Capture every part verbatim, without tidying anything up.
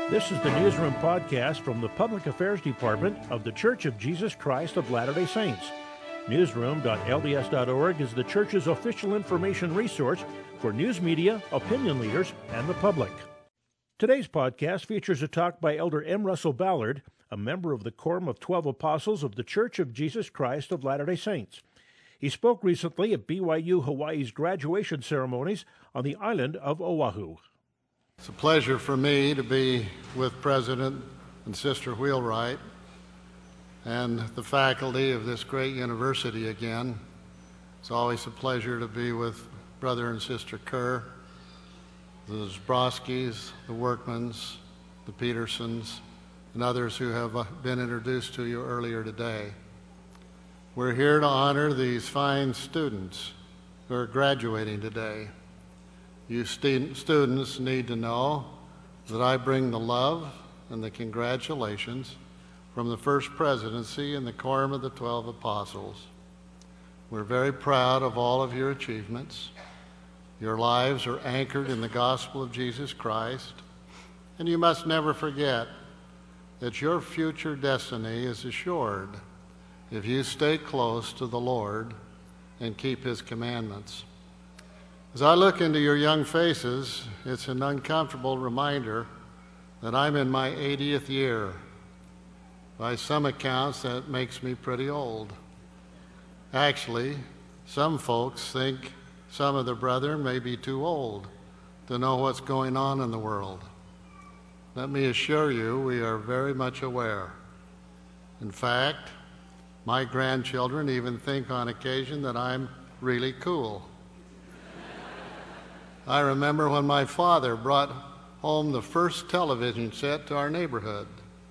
This is the Newsroom podcast from the Public Affairs Department of the Church of Jesus Christ of Latter-day Saints. Newsroom dot L D S dot org is the church's official information resource for news media, opinion leaders, and the public. Today's podcast features a talk by Elder M. Russell Ballard, a member of the Quorum of Twelve Apostles of the Church of Jesus Christ of Latter-day Saints. He spoke recently at B Y U Hawaii's graduation ceremonies on the island of Oahu. It's a pleasure for me to be with President and Sister Wheelwright and the faculty of this great university again. It's always a pleasure to be with Brother and Sister Kerr, the Zbroskis, the Workmans, the Petersons, and others who have been introduced to you earlier today. We're here to honor these fine students who are graduating today. You st- students need to know that I bring the love and the congratulations from the First Presidency and the Quorum of the Twelve Apostles. We're very proud of all of your achievements. Your lives are anchored in the gospel of Jesus Christ, and you must never forget that your future destiny is assured if you stay close to the Lord and keep His commandments. As I look into your young faces, it's an uncomfortable reminder that I'm in my eightieth year. By some accounts, that makes me pretty old. Actually, some folks think some of the brethren may be too old to know what's going on in the world. Let me assure you, we are very much aware. In fact, my grandchildren even think on occasion that I'm really cool. I remember when my father brought home the first television set to our neighborhood.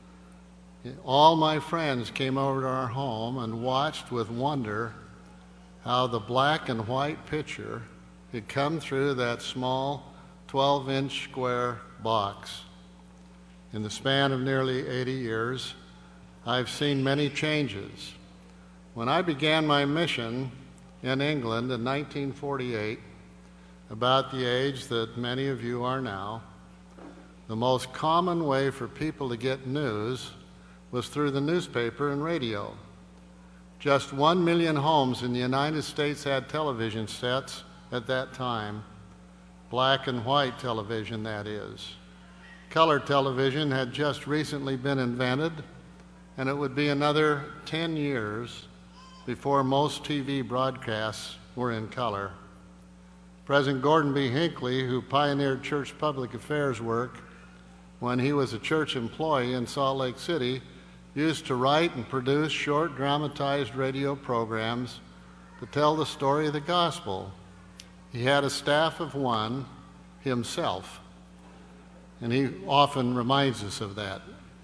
All my friends came over to our home and watched with wonder how the black and white picture had come through that small twelve-inch square box. In the span of nearly eighty years, I've seen many changes. When I began my mission in England in nineteen forty-eight, about the age that many of you are now, the most common way for people to get news was through the newspaper and radio. Just one million homes in the United States had television sets at that time, black and white television, that is. Color television had just recently been invented, and it would be another ten years before most T V broadcasts were in color. President Gordon B. Hinckley, who pioneered church public affairs work when he was a church employee in Salt Lake City, used to write and produce short dramatized radio programs to tell the story of the gospel. He had a staff of one himself, and he often reminds us of that.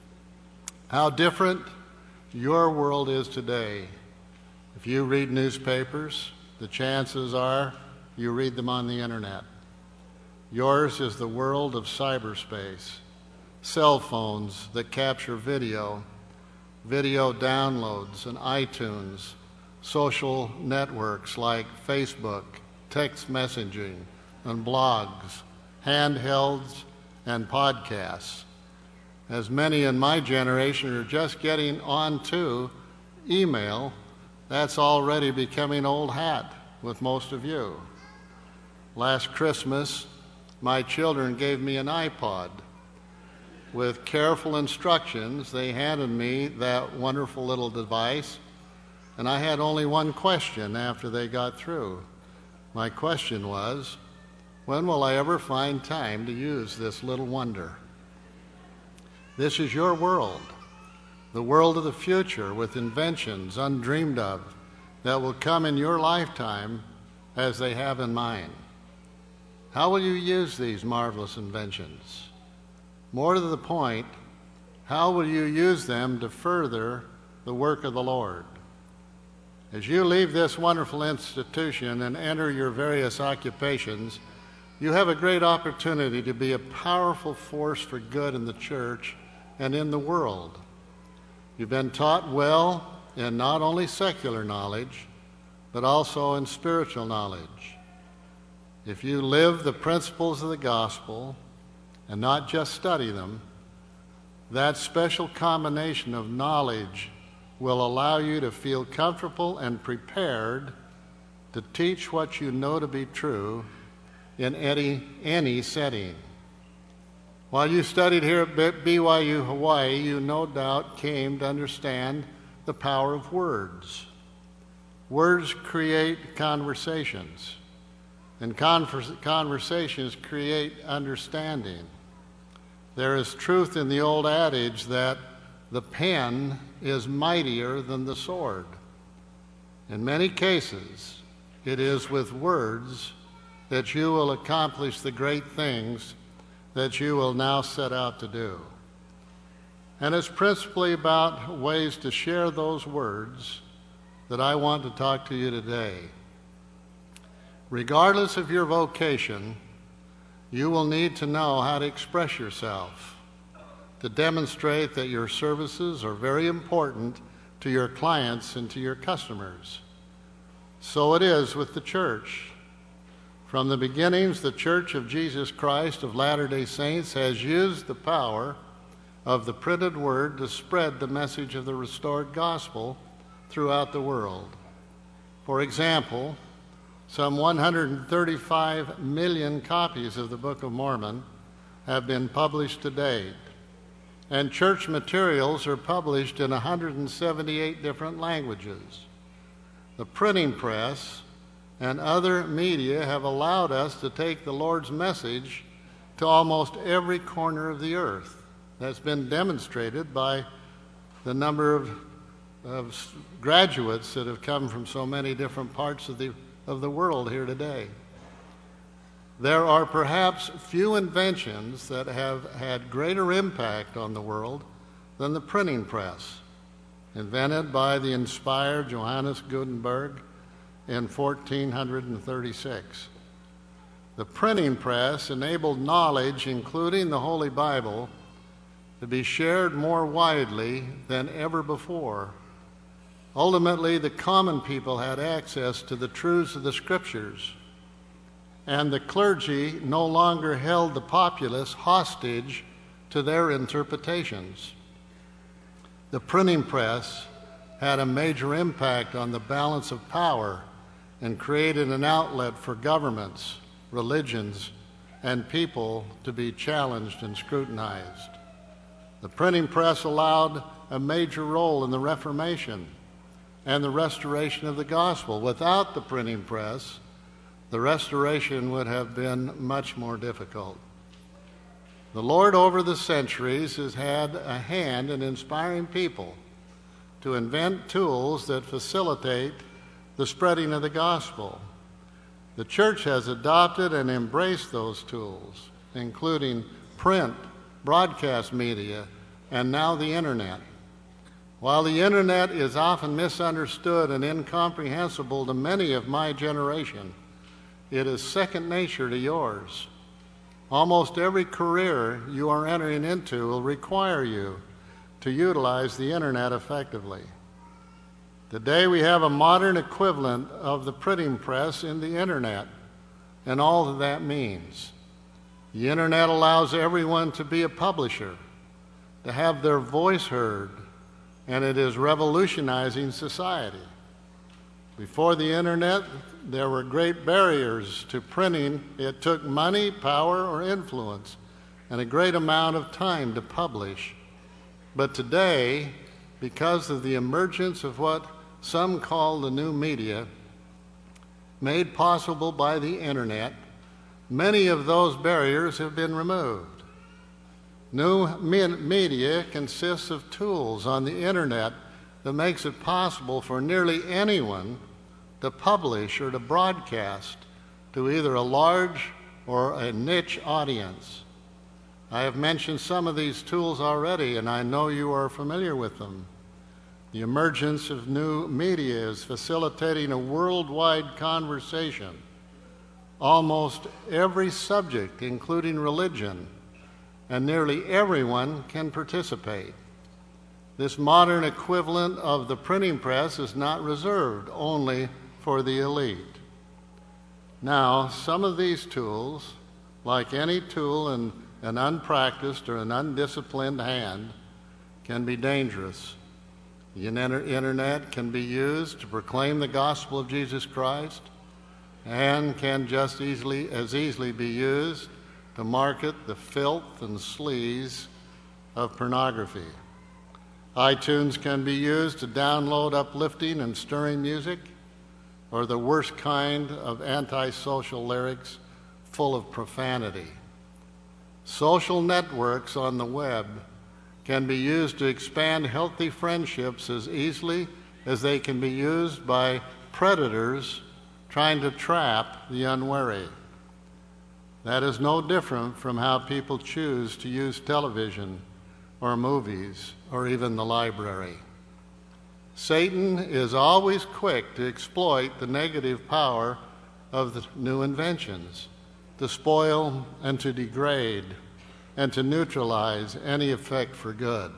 How different your world is today. If you read newspapers, the chances are you read them on the internet. Yours is the world of cyberspace, cell phones that capture video, video downloads and iTunes, social networks like Facebook, text messaging, and blogs, handhelds, and podcasts. As many in my generation are just getting onto email, that's already becoming old hat with most of you. Last Christmas, my children gave me an iPod. With careful instructions, they handed me that wonderful little device, and I had only one question after they got through. My question was, when will I ever find time to use this little wonder? This is your world, the world of the future with inventions undreamed of that will come in your lifetime as they have in mine. How will you use these marvelous inventions? More to the point, how will you use them to further the work of the Lord? As you leave this wonderful institution and enter your various occupations, you have a great opportunity to be a powerful force for good in the church and in the world. You've been taught well in not only secular knowledge, but also in spiritual knowledge. If you live the principles of the gospel and not just study them, That special combination of knowledge will allow you to feel comfortable and prepared to teach what you know to be true in any, any setting. While you studied here at B Y U Hawaii, you no doubt came to understand the power of words. Words create conversations, and converse, conversations create understanding. There is truth in the old adage that the pen is mightier than the sword. In many cases, it is with words that you will accomplish the great things that you will now set out to do. And it's principally about ways to share those words that I want to talk to you today. Regardless of your vocation, you will need to know how to express yourself, to demonstrate that your services are very important to your clients and to your customers. So it is with the church. From the beginnings, the Church of Jesus Christ of Latter-day Saints has used the power of the printed word to spread the message of the restored gospel throughout the world. For example, some one hundred thirty-five million copies of the Book of Mormon have been published to date, and church materials are published in one hundred seventy-eight different languages. The printing press and other media have allowed us to take the Lord's message to almost every corner of the earth. That's been demonstrated by the number of, of graduates that have come from so many different parts of the, of the world here today. There are perhaps few inventions that have had greater impact on the world than the printing press, invented by the inspired Johannes Gutenberg in fourteen thirty-six. The printing press enabled knowledge, including the Holy Bible, to be shared more widely than ever before. Ultimately, the common people had access to the truths of the Scriptures, and the clergy no longer held the populace hostage to their interpretations. The printing press had a major impact on the balance of power and created an outlet for governments, religions, and people to be challenged and scrutinized. The printing press allowed a major role in the Reformation and the restoration of the gospel. Without the printing press, the restoration would have been much more difficult. The Lord over the centuries has had a hand in inspiring people to invent tools that facilitate the spreading of the gospel. The church has adopted and embraced those tools, including print, broadcast media, and now the internet. While the internet is often misunderstood and incomprehensible to many of my generation, it is second nature to yours. Almost every career you are entering into will require you to utilize the internet effectively. Today we have a modern equivalent of the printing press in the internet and all that that means. The internet allows everyone to be a publisher, to have their voice heard, and it is revolutionizing society. Before the internet, there were great barriers to printing. It took money, power, or influence, and a great amount of time to publish. But today, because of the emergence of what some call the new media, made possible by the internet, many of those barriers have been removed. New media consists of tools on the internet that makes it possible for nearly anyone to publish or to broadcast to either a large or a niche audience. I have mentioned some of these tools already, and I know you are familiar with them. The emergence of new media is facilitating a worldwide conversation. Almost every subject, including religion, and nearly everyone can participate. This modern equivalent of the printing press is not reserved only for the elite. Now, some of these tools, like any tool in an unpracticed or an undisciplined hand, can be dangerous. The internet can be used to proclaim the gospel of Jesus Christ and can just easily, as easily be used to market the filth and sleaze of pornography. iTunes can be used to download uplifting and stirring music, or the worst kind of antisocial lyrics full of profanity. Social networks on the web can be used to expand healthy friendships as easily as they can be used by predators trying to trap the unwary. That is no different from how people choose to use television or movies or even the library. Satan is always quick to exploit the negative power of the new inventions, to spoil and to degrade and to neutralize any effect for good.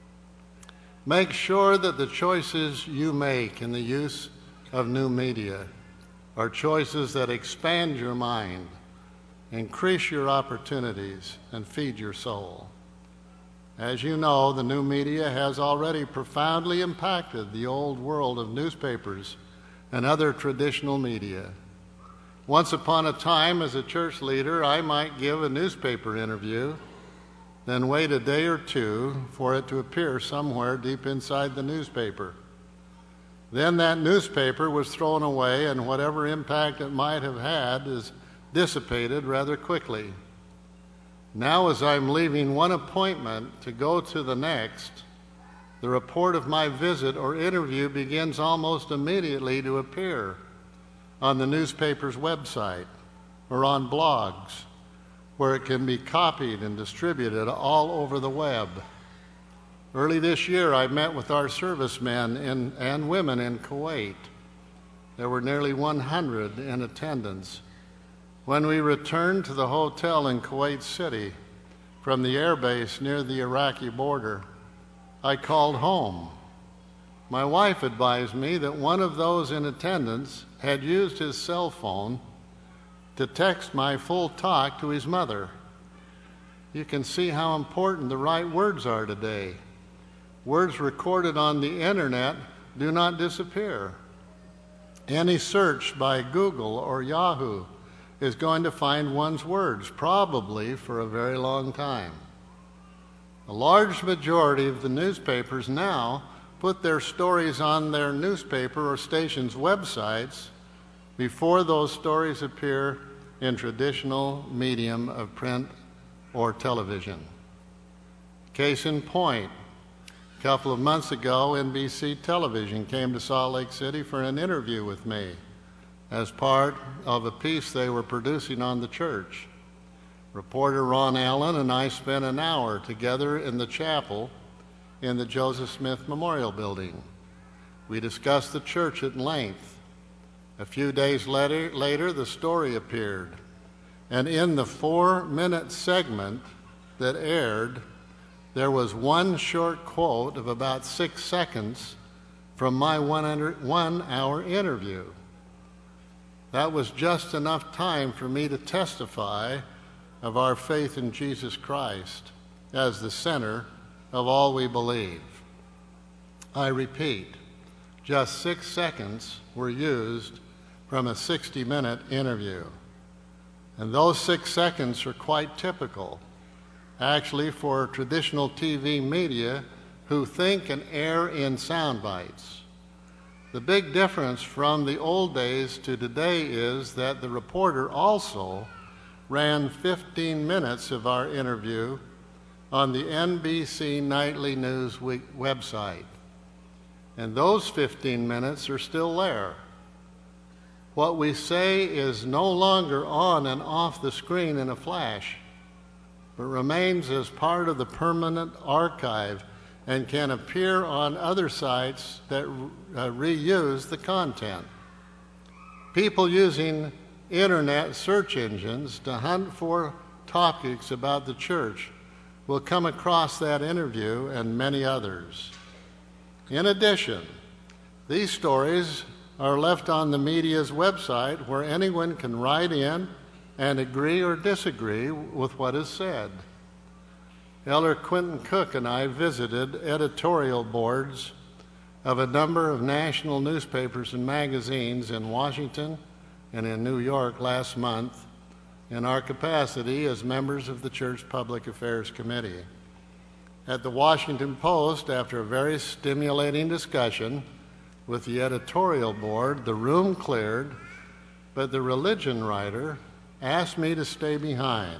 Make sure that the choices you make in the use of new media are choices that expand your mind, increase your opportunities, and feed your soul. As you know, the new media has already profoundly impacted the old world of newspapers and other traditional media. Once upon a time, as a church leader, I might give a newspaper interview, then wait a day or two for it to appear somewhere deep inside the newspaper. Then that newspaper was thrown away, and whatever impact it might have had is dissipated rather quickly. Now, as I'm leaving one appointment to go to the next, the report of my visit or interview begins almost immediately to appear on the newspaper's website or on blogs, where it can be copied and distributed all over the web. Early this year, I met with our servicemen in, and women in Kuwait. There were nearly one hundred in attendance. When we returned to the hotel in Kuwait City from the air base near the Iraqi border, I called home. My wife advised me that one of those in attendance had used his cell phone to text my full talk to his mother. You can see how important the right words are today. Words recorded on the internet do not disappear. Any search by Google or Yahoo is going to find one's words, probably for a very long time. A large majority of the newspapers now put their stories on their newspaper or station's websites before those stories appear in traditional medium of print or television. Case in point, a couple of months ago, N B C Television came to Salt Lake City for an interview with me as part of a piece they were producing on the church. Reporter Ron Allen and I spent an hour together in the chapel in the Joseph Smith Memorial Building. We discussed the church at length. A few days later, later, the story appeared, and in the four-minute segment that aired, there was one short quote of about six seconds from my one-hour interview. That was just enough time for me to testify of our faith in Jesus Christ as the center of all we believe. I repeat, just six seconds were used from a sixty-minute interview. And those six seconds are quite typical, actually, for traditional T V media who think and air in sound bites. The big difference from the old days to today is that the reporter also ran fifteen minutes of our interview on the N B C Nightly News Week website. And those fifteen minutes are still there. What we say is no longer on and off the screen in a flash, but remains as part of the permanent archive and can appear on other sites that uh, reuse the content. People using internet search engines to hunt for topics about the church will come across that interview and many others. In addition, these stories are left on the media's website where anyone can write in and agree or disagree with what is said. Elder Quentin Cook and I visited editorial boards of a number of national newspapers and magazines in Washington and in New York last month in our capacity as members of the Church Public Affairs Committee. At the Washington Post, after a very stimulating discussion with the editorial board, the room cleared, but the religion writer asked me to stay behind.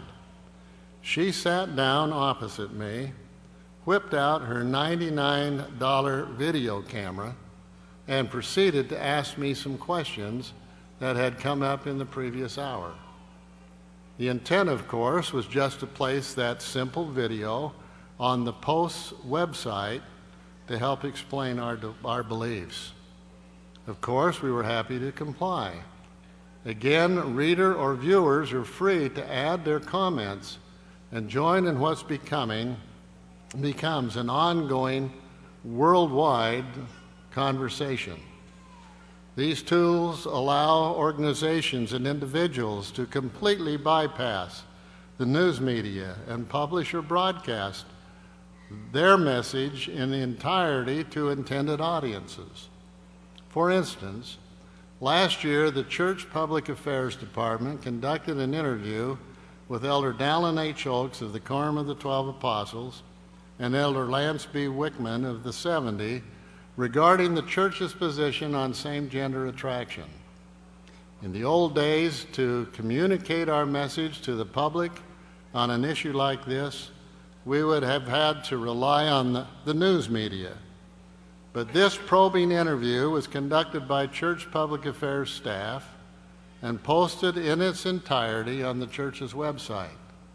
She sat down opposite me, whipped out her ninety-nine dollar video camera, and proceeded to ask me some questions that had come up in the previous hour. The intent, of course, was just to place that simple video on the Post's website to help explain our, our beliefs. Of course, we were happy to comply. Again, reader or viewers are free to add their comments and join in what's becoming becomes an ongoing worldwide conversation. These tools allow organizations and individuals to completely bypass the news media and publish or broadcast their message in the entirety to intended audiences. For instance, last year the Church Public Affairs Department conducted an interview with Elder Dallin H. Oaks of the Quorum of the Twelve Apostles and Elder Lance B. Wickman of the seventy regarding the church's position on same-gender attraction. In the old days, to communicate our message to the public on an issue like this, we would have had to rely on the, the news media. But this probing interview was conducted by Church Public Affairs staff and posted in its entirety on the church's website,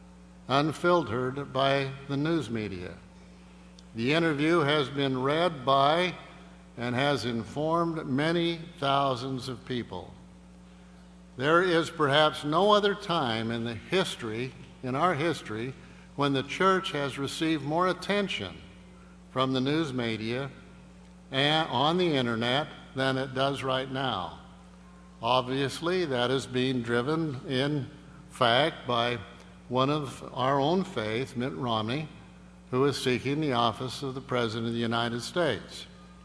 unfiltered by the news media. The interview has been read by and has informed many thousands of people. There is perhaps no other time in the history, in our history, when the church has received more attention from the news media and on the internet than it does right now. Obviously, that is being driven in fact by one of our own faith, Mitt Romney, who is seeking the office of the President of the United States.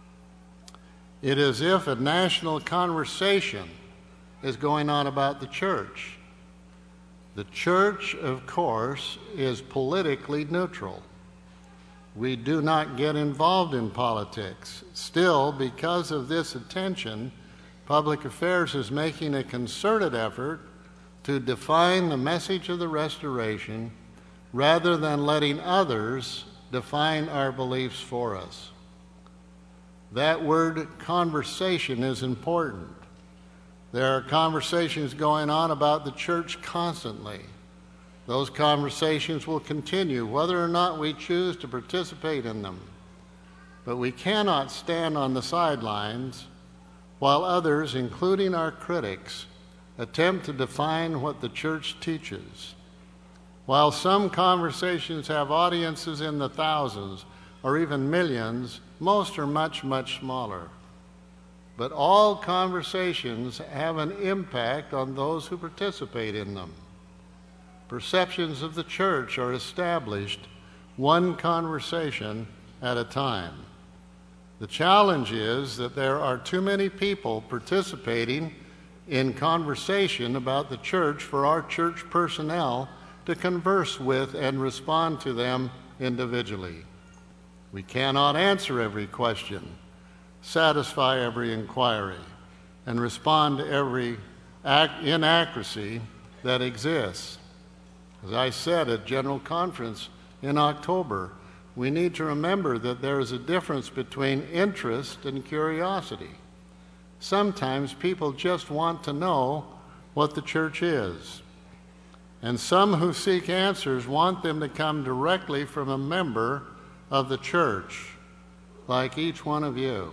It is as if a national conversation is going on about the church. The church, of course, is politically neutral. We do not get involved in politics. Still, because of this attention, Public Affairs is making a concerted effort to define the message of the restoration rather than letting others define our beliefs for us. That word conversation is important. There are conversations going on about the church constantly. Those conversations will continue whether or not we choose to participate in them. But we cannot stand on the sidelines while others, including our critics, attempt to define what the church teaches. While some conversations have audiences in the thousands or even millions, most are much, much smaller. But all conversations have an impact on those who participate in them. Perceptions of the church are established one conversation at a time. The challenge is that there are too many people participating in conversation about the church for our church personnel to converse with and respond to them individually. We cannot answer every question, satisfy every inquiry, and respond to every inaccuracy that exists. As I said at General Conference in October, we need to remember that there is a difference between interest and curiosity. Sometimes people just want to know what the church is. And some who seek answers want them to come directly from a member of the church, like each one of you.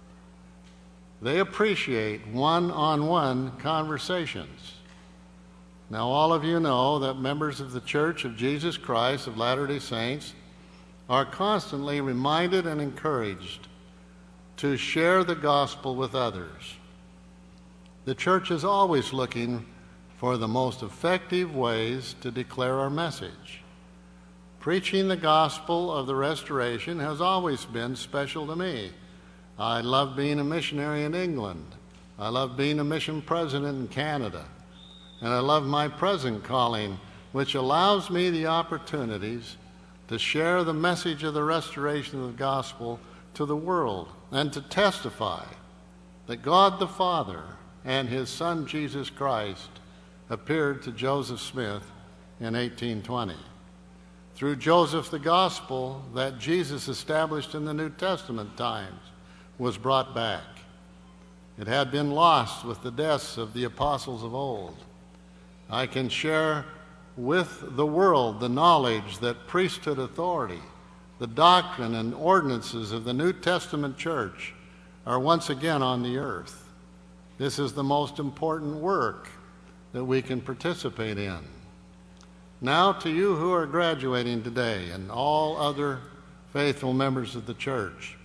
They appreciate one-on-one conversations. Now, all of you know that members of the Church of Jesus Christ of Latter-day Saints are constantly reminded and encouraged to share the gospel with others. The church is always looking for the most effective ways to declare our message. Preaching the gospel of the restoration has always been special to me. I love being a missionary in England. I love being a mission president in Canada. And I love my present calling, which allows me the opportunities to share the message of the restoration of the gospel to the world and to testify that God the Father and his Son Jesus Christ appeared to Joseph Smith in eighteen twenty. Through Joseph, the gospel that Jesus established in the New Testament times was brought back. It had been lost with the deaths of the apostles of old. I can share with the world the knowledge that priesthood authority, the doctrine and ordinances of the New Testament church are once again on the earth. This is the most important work that we can participate in. Now to you who are graduating today and all other faithful members of the church,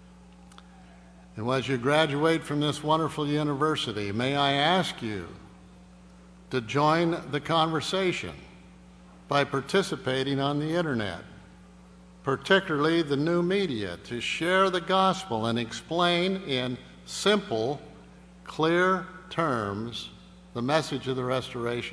and as you graduate from this wonderful university, may I ask you to join the conversation by participating on the internet, particularly the new media, to share the gospel and explain in simple, clear terms the message of the restoration.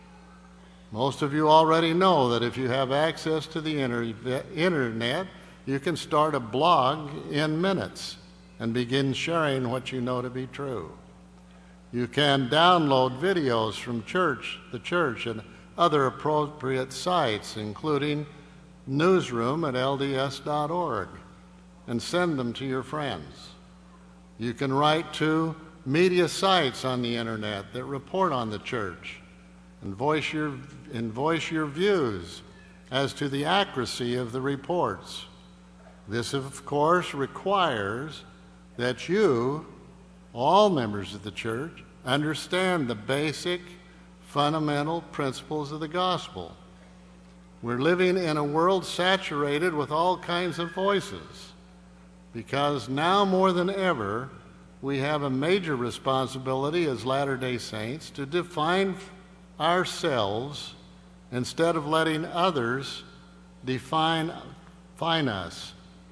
Most of you already know that if you have access to the inter- internet, you can start a blog in minutes and begin sharing what you know to be true. You can download videos from church, the church, and other appropriate sites, including newsroom at L D S dot org, and send them to your friends. You can write to media sites on the internet that report on the church and voice your, and voice your views as to the accuracy of the reports. This, of course, requires that you, all members of the church, understand the basic, fundamental principles of the gospel. We're living in a world saturated with all kinds of voices, because now more than ever, we have a major responsibility as Latter-day Saints to define ourselves instead of letting others define, define us.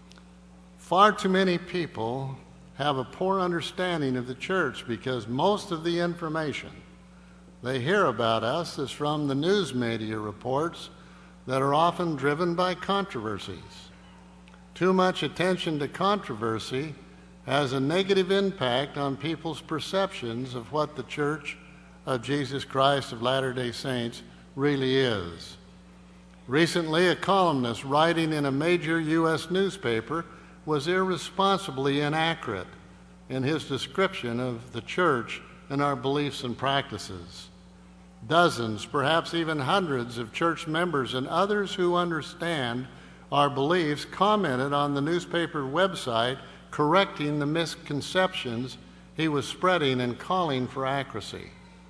Far too many people have a poor understanding of the church because most of the information they hear about us is from the news media reports that are often driven by controversies. Too much attention to controversy has a negative impact on people's perceptions of what the Church of Jesus Christ of Latter-day Saints really is. Recently, a columnist writing in a major U S newspaper was irresponsibly inaccurate in his description of the church and our beliefs and practices. Dozens, perhaps even hundreds of church members and others who understand our beliefs commented on the newspaper website, correcting the misconceptions he was spreading and calling for accuracy.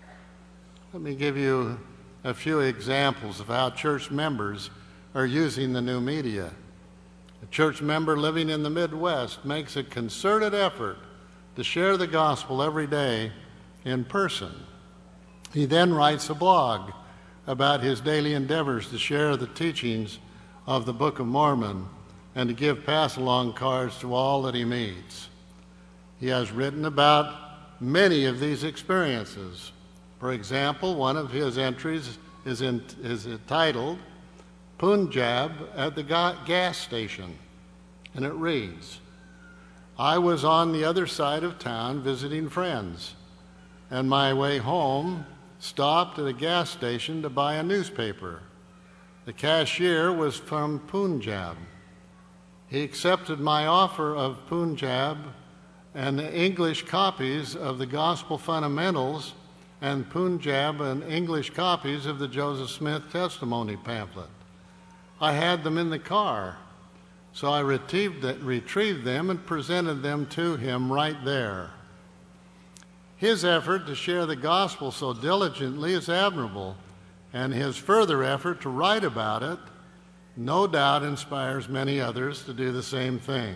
Let me give you a few examples of how church members are using the new media. A church member living in the Midwest makes a concerted effort to share the gospel every day in person. He then writes a blog about his daily endeavors to share the teachings of the Book of Mormon and to give pass-along cards to all that he meets. He has written about many of these experiences. For example, one of his entries is, in, is entitled Punjab at the ga- gas station, and it reads, I was on the other side of town visiting friends, and my way home stopped at a gas station to buy a newspaper. The cashier was from Punjab. He accepted my offer of Punjab and the English copies of the Gospel Fundamentals and Punjab and English copies of the Joseph Smith Testimony pamphlet. I had them in the car, so I retrieved, retrieved them and presented them to him right there. His effort to share the gospel so diligently is admirable, and his further effort to write about it no doubt inspires many others to do the same thing.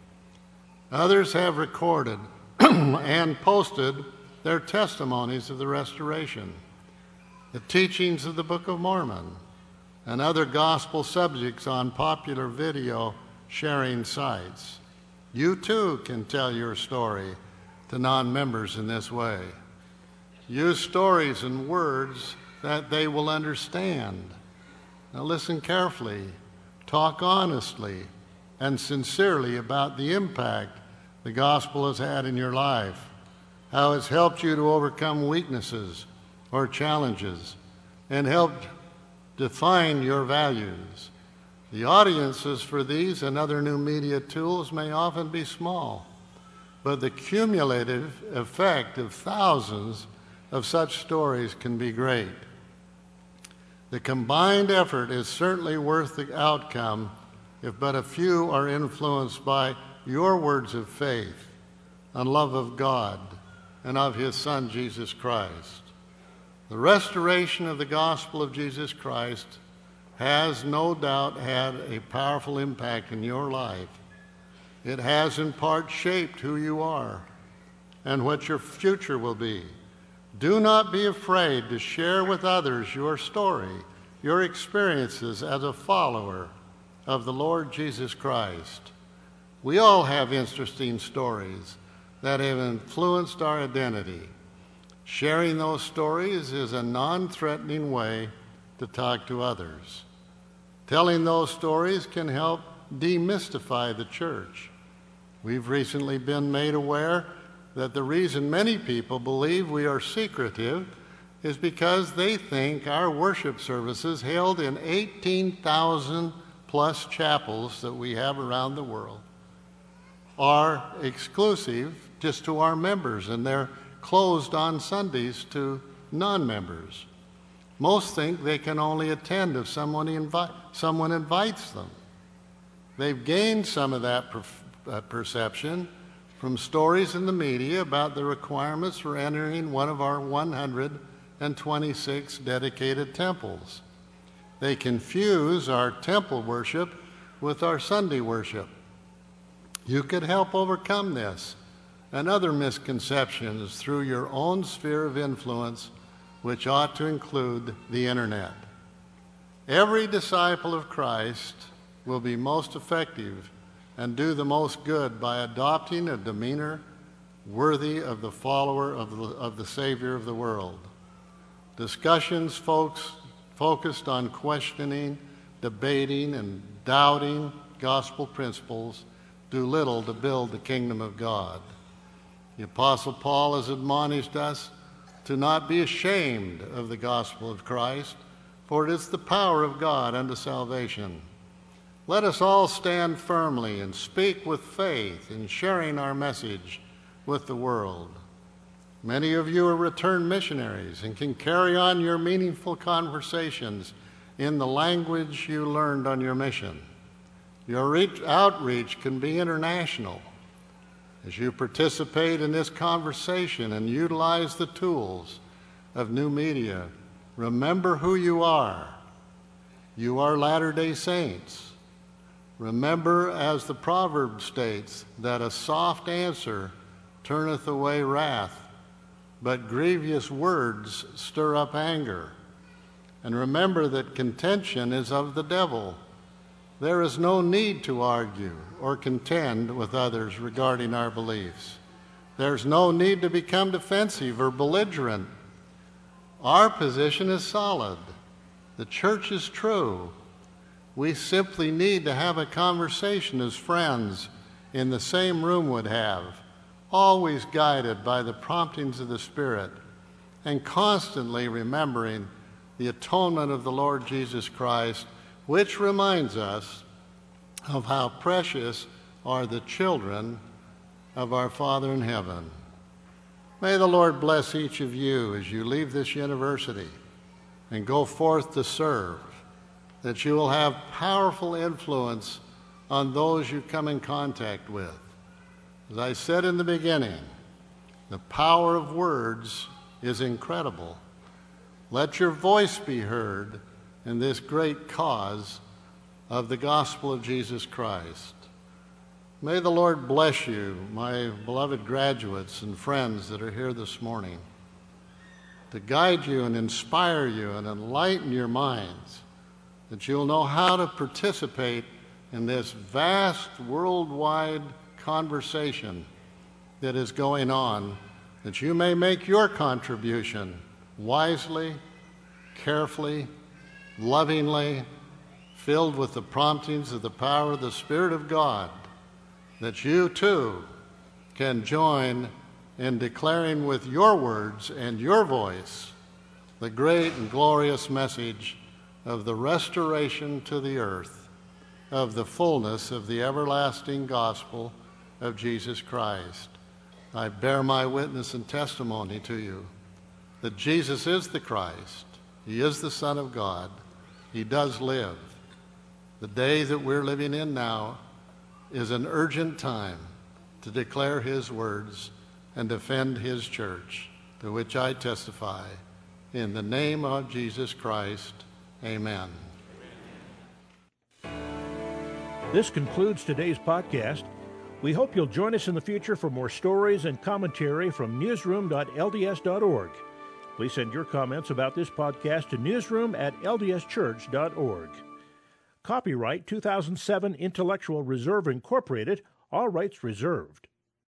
Others have recorded and posted their testimonies of the restoration, the teachings of the Book of Mormon, and other gospel subjects on popular video sharing sites. You too can tell your story to non-members in this way. Use stories and words that they will understand. Now listen carefully, talk honestly and sincerely about the impact the gospel has had in your life, how it's helped you to overcome weaknesses or challenges, and helped define your values. The audiences for these and other new media tools may often be small, but the cumulative effect of thousands of such stories can be great. The combined effort is certainly worth the outcome if but a few are influenced by your words of faith and love of God and of His Son, Jesus Christ. The restoration of the gospel of Jesus Christ has no doubt had a powerful impact in your life. It has in part shaped who you are and what your future will be. Do not be afraid to share with others your story, your experiences as a follower of the Lord Jesus Christ. We all have interesting stories that have influenced our identity. Sharing those stories is a non-threatening way to talk to others. Telling those stories can help demystify the church. We've recently been made aware that the reason many people believe we are secretive is because they think our worship services held in eighteen thousand plus chapels that we have around the world are exclusive just to our members, and they're closed on Sundays to non-members. Most think they can only attend if someone, invi- someone invites them. They've gained some of that per- uh, perception from stories in the media about the requirements for entering one of our one hundred twenty-six dedicated temples. They confuse our temple worship with our Sunday worship. You could help overcome this and other misconceptions through your own sphere of influence, which ought to include the internet. Every disciple of Christ will be most effective and do the most good by adopting a demeanor worthy of the follower of the, of the Savior of the world. Discussions folks, focused on questioning, debating, and doubting gospel principles do little to build the kingdom of God. The Apostle Paul has admonished us to not be ashamed of the gospel of Christ, for it is the power of God unto salvation. Let us all stand firmly and speak with faith in sharing our message with the world. Many of you are returned missionaries and can carry on your meaningful conversations in the language you learned on your mission. Your reach, outreach can be international. As you participate in this conversation and utilize the tools of new media, remember who you are. You are Latter-day Saints. Remember, as the proverb states, that a soft answer turneth away wrath, but grievous words stir up anger. And remember that contention is of the devil. There is no need to argue or contend with others regarding our beliefs. There's no need to become defensive or belligerent. Our position is solid. The church is true. We simply need to have a conversation as friends in the same room would have, always guided by the promptings of the Spirit, and constantly remembering the atonement of the Lord Jesus Christ, which reminds us of how precious are the children of our Father in heaven. May the Lord bless each of you as you leave this university and go forth to serve, that you will have powerful influence on those you come in contact with. As I said in the beginning, the power of words is incredible. Let your voice be heard in this great cause of the gospel of Jesus Christ. May the Lord bless you, my beloved graduates and friends that are here this morning, to guide you and inspire you and enlighten your minds that you'll know how to participate in this vast worldwide conversation that is going on, that you may make your contribution wisely, carefully, lovingly, filled with the promptings of the power of the Spirit of God, that you too can join in declaring with your words and your voice the great and glorious message of the restoration to the earth of the fullness of the everlasting gospel of Jesus Christ. I bear my witness and testimony to you that Jesus is the Christ. He is the Son of God. He does live. The day that we're living in now is an urgent time to declare his words and defend his church, to which I testify. In the name of Jesus Christ, amen. This concludes today's podcast. We hope you'll join us in the future for more stories and commentary from newsroom dot L D S dot org. Please send your comments about this podcast to newsroom at L D S church dot org. Copyright two thousand seven Intellectual Reserve Incorporated, all rights reserved.